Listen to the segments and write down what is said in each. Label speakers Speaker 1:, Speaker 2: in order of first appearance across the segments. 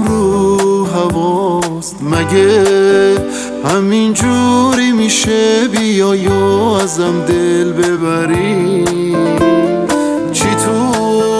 Speaker 1: رو هواست. مگه همین جوری میشه بیای و ازم دل ببری؟ چی تو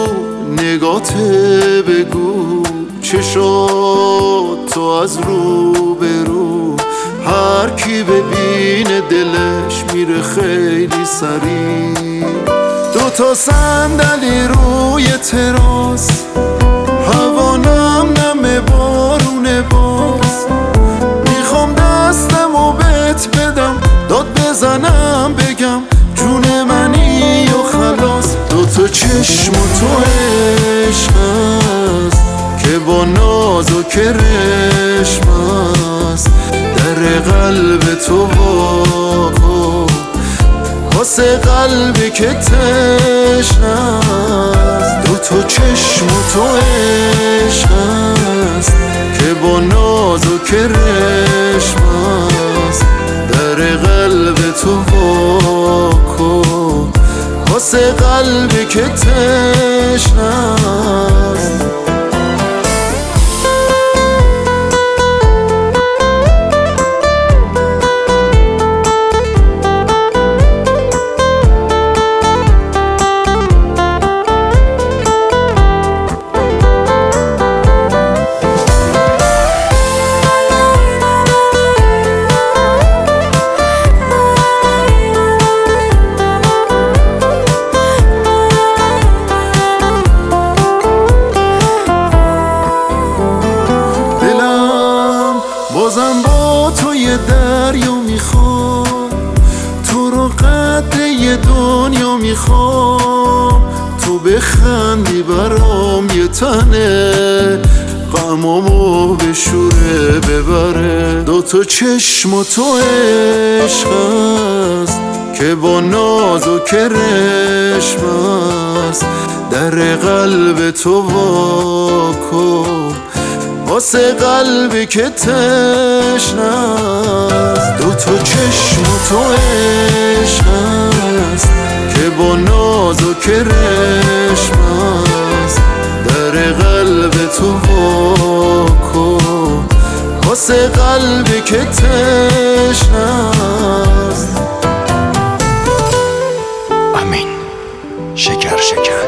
Speaker 1: نگاته بگو، چشات تو از رو به رو، هر کی ببینه دلش میره خیلی سریع. دوتا صندلی روی تراس، هوا نم نم بارونه باز. میخوام دستمو بهت بدم، داد بزنم بگم جون منی و خلاص. دوتا چشم و تو عشق هست که با ناز و کرشم هست، در قلب تو واکن واسه قلبی که تشنه است. دوتا چشم و تو عشق هست که با ناز و کرشم هست، در قلب تو واکن واسه قلبی که تشنه است. بازم با تو یه دریا میخوام، تو رو قد یه دنیا میخوام. تو بخندی برام یه تنه، غمامو به شوره ببره. دوتا چشم و تو عشق هست که با ناز و کرشم هست، در قلب تو واکن واسه قلبی که تشنه است. دوتا چشم و تو عشق هست که با ناز و کرشم هست، در قلب تو واکن واسه قلبی که تشنه است.
Speaker 2: امین شکر شکن.